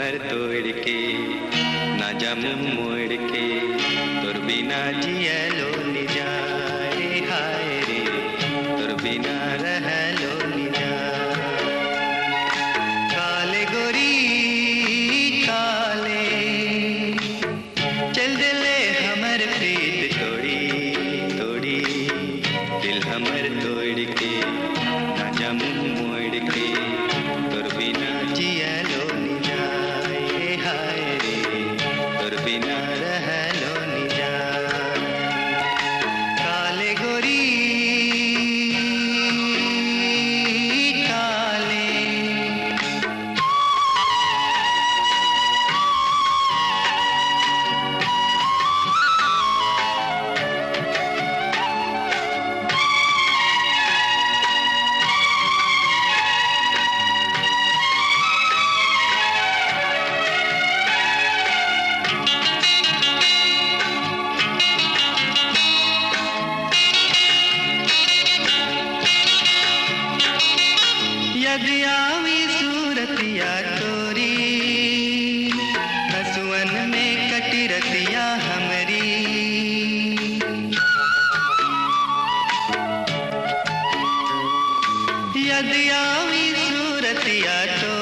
हमर तोड़ के ना जा मुँह मोड़ के तोर बिना जियलो नि जाए हाय रे तोर बिना रहलो नि जाए काले गोरी काले चल दिले हमर प्रीत तोड़ी तोड़ी दिल हमर तोड़ के ना जा मुँह मोड़ के तोर बिना जियलो नि जाए हाय रे तोर बिना रहलो नि जाए काले गोरी काले यदि आवी सूरतिया तोरी हसुअन में कटी रतिया हमरी यदि आवी सूरतिया तो